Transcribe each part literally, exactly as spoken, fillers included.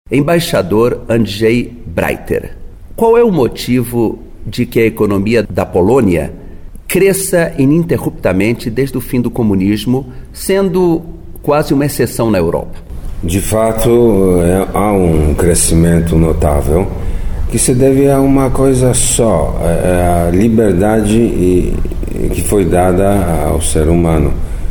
Embaixador Andrzej Breiter, qual é o motivo de que a economia da Polônia cresça ininterruptamente desde o fim do comunismo, sendo quase uma exceção na Europa? De fato, é, há um crescimento notável que se deve a uma coisa só, é a liberdade e, que foi dada ao ser humano.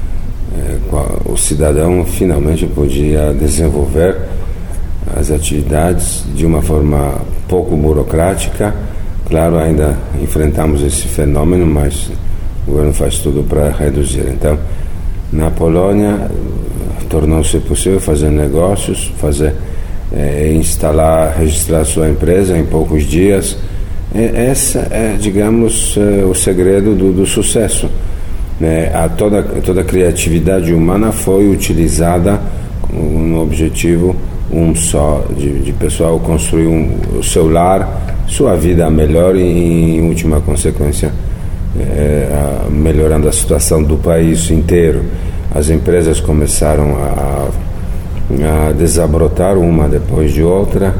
É, o cidadão finalmente podia desenvolver as atividades de uma forma pouco burocrática. Claro, ainda enfrentamos esse fenômeno, mas o governo faz tudo para reduzir. Então, na Polônia, tornou-se possível fazer negócios, fazer, é, instalar, registrar sua empresa em poucos dias. É, essa é, digamos, é, o segredo do, do sucesso. É, a toda, toda a criatividade humana foi utilizada no objetivo um só, de, de pessoal construir um, o seu lar, sua vida melhor e, em última consequência, é, a, melhorando a situação do país inteiro. As empresas começaram a, a desabrotar uma depois de outra.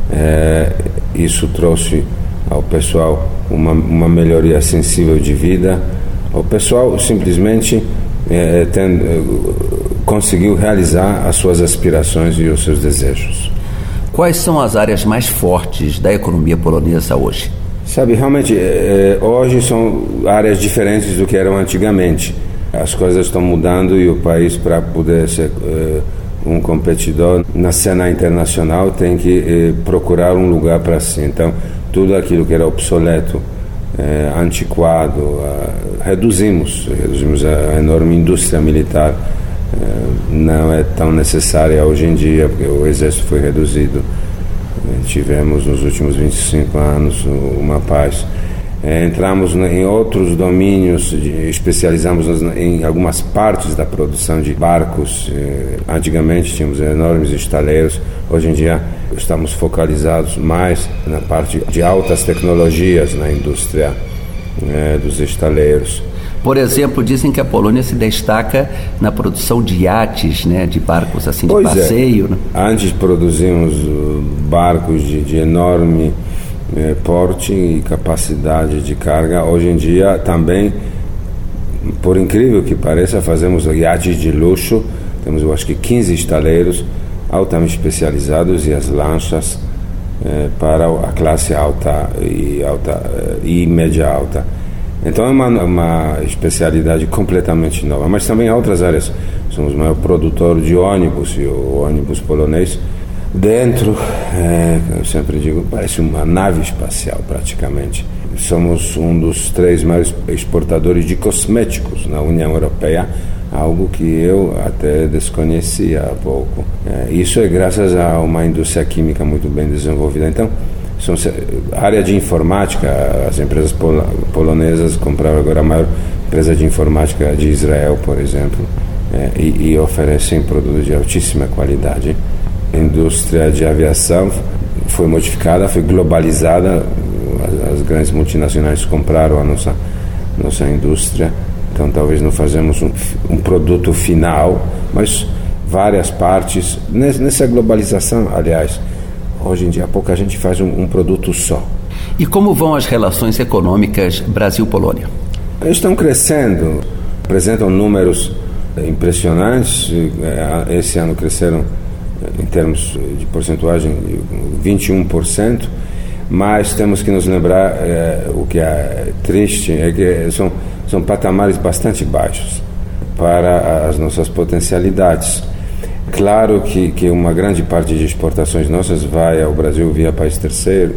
É, isso trouxe ao pessoal uma, uma melhoria sensível de vida. O pessoal simplesmente é, tem, conseguiu realizar as suas aspirações e os seus desejos. Quais são as áreas mais fortes da economia polonesa hoje? Sabe, realmente, é, hoje são áreas diferentes do que eram antigamente. As coisas estão mudando e o país, para poder ser é, um competidor na cena internacional, tem que é, procurar um lugar para si. Então, tudo aquilo que era obsoleto, é, antiquado, a, reduzimos, reduzimos a enorme indústria militar. É, não é tão necessária hoje em dia, porque o exército foi reduzido. É, tivemos nos últimos vinte e cinco anos uma paz. É, entramos em outros domínios, especializamos em algumas partes da produção de barcos. É, antigamente tínhamos enormes estaleiros, hoje em dia estamos focalizados mais na parte de altas tecnologias na indústria é, dos estaleiros. Por exemplo, dizem que a Polônia se destaca na produção de iates, né, de barcos assim de pois passeio. É. Né? Antes produzimos barcos de, de enorme eh, porte e capacidade de carga. Hoje em dia também, por incrível que pareça, fazemos iates de luxo. Temos, eu acho que, quinze estaleiros altamente especializados e as lanchas eh, para a classe alta e, alta, eh, e média alta. Então é uma, uma especialidade completamente nova, mas também há outras áreas. Somos o maior produtor de ônibus, e o ônibus polonês dentro, é, eu sempre digo, parece uma nave espacial praticamente. Somos um dos três maiores exportadores de cosméticos na União Europeia, algo que eu até desconhecia há pouco. É, isso é graças a uma indústria química muito bem desenvolvida. Então, São, a área de informática, as empresas pol- polonesas compraram agora a maior empresa de informática de Israel, por exemplo, é, e, e oferecem produtos de altíssima qualidade. A indústria de aviação foi modificada, foi globalizada, as, as grandes multinacionais compraram a nossa, nossa indústria, então talvez não fazemos um, um produto final, mas várias partes, nessa globalização, aliás. Hoje em dia, pouca gente faz um, um produto só. E como vão as relações econômicas Brasil-Polônia? Estão crescendo, apresentam números impressionantes. Esse ano cresceram, em termos de porcentagem, vinte e um por cento. Mas temos que nos lembrar, é, o que é triste, é que são, são patamares bastante baixos para as nossas potencialidades. Claro que, que uma grande parte de exportações nossas vai ao Brasil via países terceiros.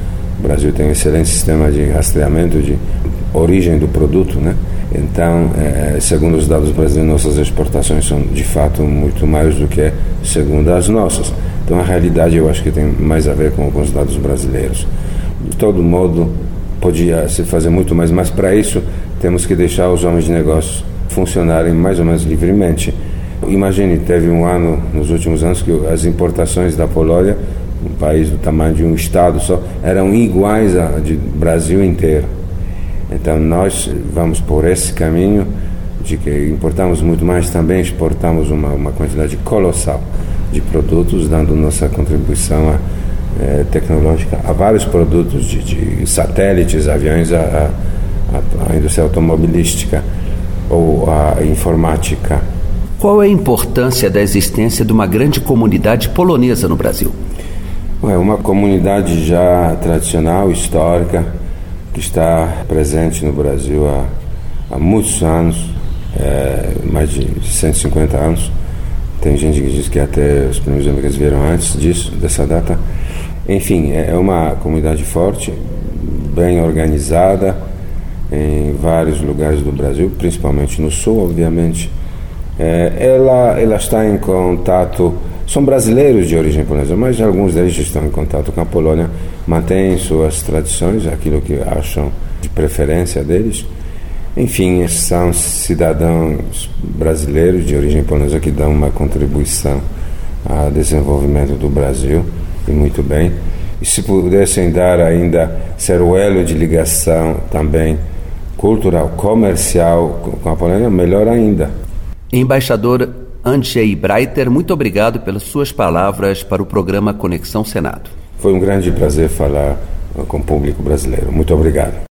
O Brasil tem um excelente sistema de rastreamento de origem do produto, né? Então, é, segundo os dados brasileiros, nossas exportações são de fato muito maiores do que segundo as nossas. Então, a realidade eu acho que tem mais a ver com, com os dados brasileiros. De todo modo, podia se fazer muito mais, mas para isso temos que deixar os homens de negócios funcionarem mais ou menos livremente. Imagine, teve um ano, nos últimos anos, que as importações da Polônia, um país do tamanho de um estado só, eram iguais a de Brasil inteiro. Então nós vamos por esse caminho de que importamos muito mais, também exportamos uma, uma quantidade colossal. de produtos, dando nossa contribuição a, é, tecnológica a vários produtos de, de satélites, aviões, a, a, a indústria automobilística ou a informática. Qual é a importância da existência de uma grande comunidade polonesa no Brasil? É uma comunidade já tradicional, histórica, que está presente no Brasil há, há muitos anos, é, mais de cento e cinquenta anos. Tem gente que diz que até os primeiros imigrantes vieram antes disso, dessa data. Enfim, é uma comunidade forte, bem organizada em vários lugares do Brasil, principalmente no sul, obviamente. É, ela, ela está em contato, são brasileiros de origem polonesa, mas alguns deles estão em contato com a Polônia, mantêm suas tradições, aquilo que acham de preferência deles. Enfim, são cidadãos brasileiros de origem polonesa que dão uma contribuição ao desenvolvimento do Brasil, e muito bem. E se pudessem dar ainda, ser o elo de ligação também cultural, comercial com a Polônia, melhor ainda. Embaixador Andrzej Breiter, muito obrigado pelas suas palavras para o programa Conexão Senado. Foi um grande prazer falar com o público brasileiro. Muito obrigado.